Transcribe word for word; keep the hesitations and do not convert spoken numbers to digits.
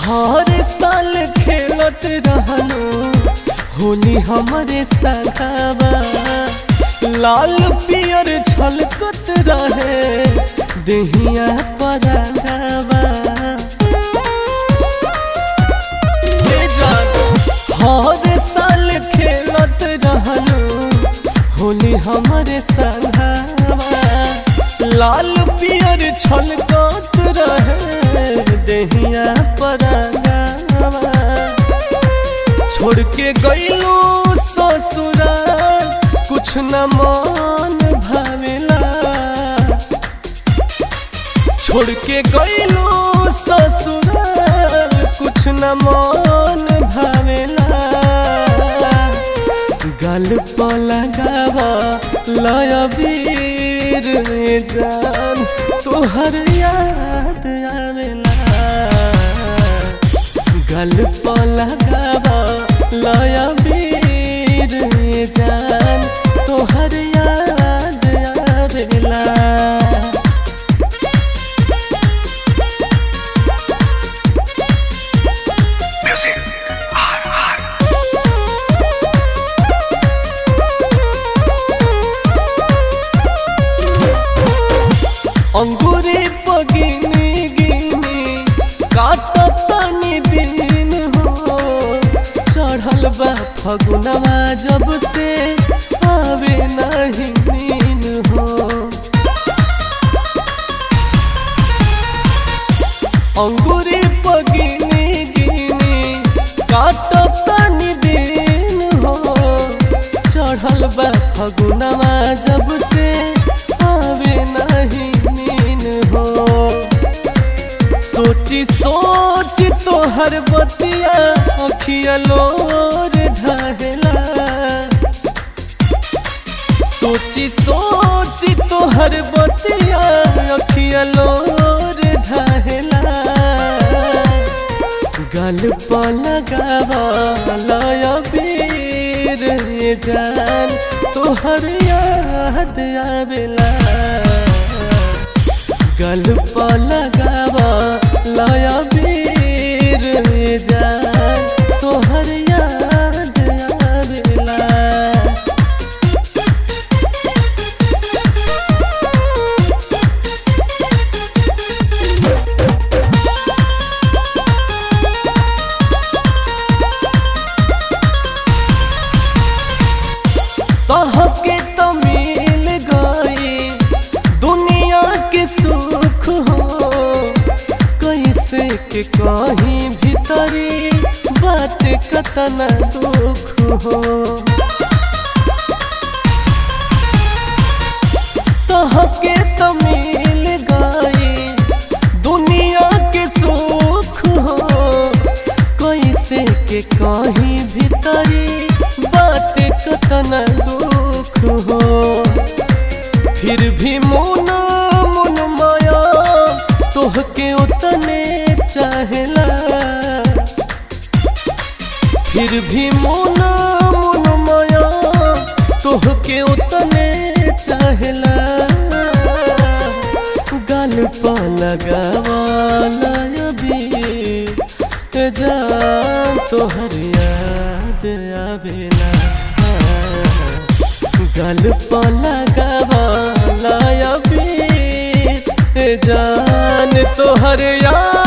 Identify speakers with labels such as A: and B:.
A: हर साल खेलत रहलो होली हमरे संगवा, लाल पियर छलकत रहे देहिया परंगवा। हर साल खेलत रहलो होली हमरे संगवा, लाल पियर छलकत रहे देहिया परंगवा। छोड़ के गइलो ससुराल कुछ न मन भावेला, छोड़ के गइलो ससुराल कुछ न मन भावेला। गल पर लगावा लय वीर जान तोहर याद आवेला। गल पर लगावा लय वीर जान तोहर याद आवेला। अंगूरी पगिनी गिनी काटतनी दिन हो, चढ़ल बा फगुनवा जब से आवे नहीं नीन हो। अंगूरी पगिनी गिनी काटतनी दिन हो, चढ़ल बा फगुनवा जब से आवे नहीं हो। सोची सोच तोहर बतिया अखिया लोर ढाहेला, सोची सोच तोहर बतिया अखिया लोर ढाहेला। गल पर लगावा लय वीर जान तोहर याद आवेला। गल पर लगावा लय वीर जान तोहर याद आवेला। तहके तो मिल गई दुनिया के सुख हो, कैसे के कहीं भीतरी बात कतना दुख हो। तहके तो मिल गई दुनिया के सुख हो, कैसे के कहीं भीतरी बात कतना दुख हो। फिर भी मुन मुन माया तोहके उतने चाहेला, फिर भी मुन मुन माया तोहके उतने चाहेला। गल पर लगावा लय वीर जान तोहर याद आवेला। गल पर लगावा लय वीर जान तोहर याद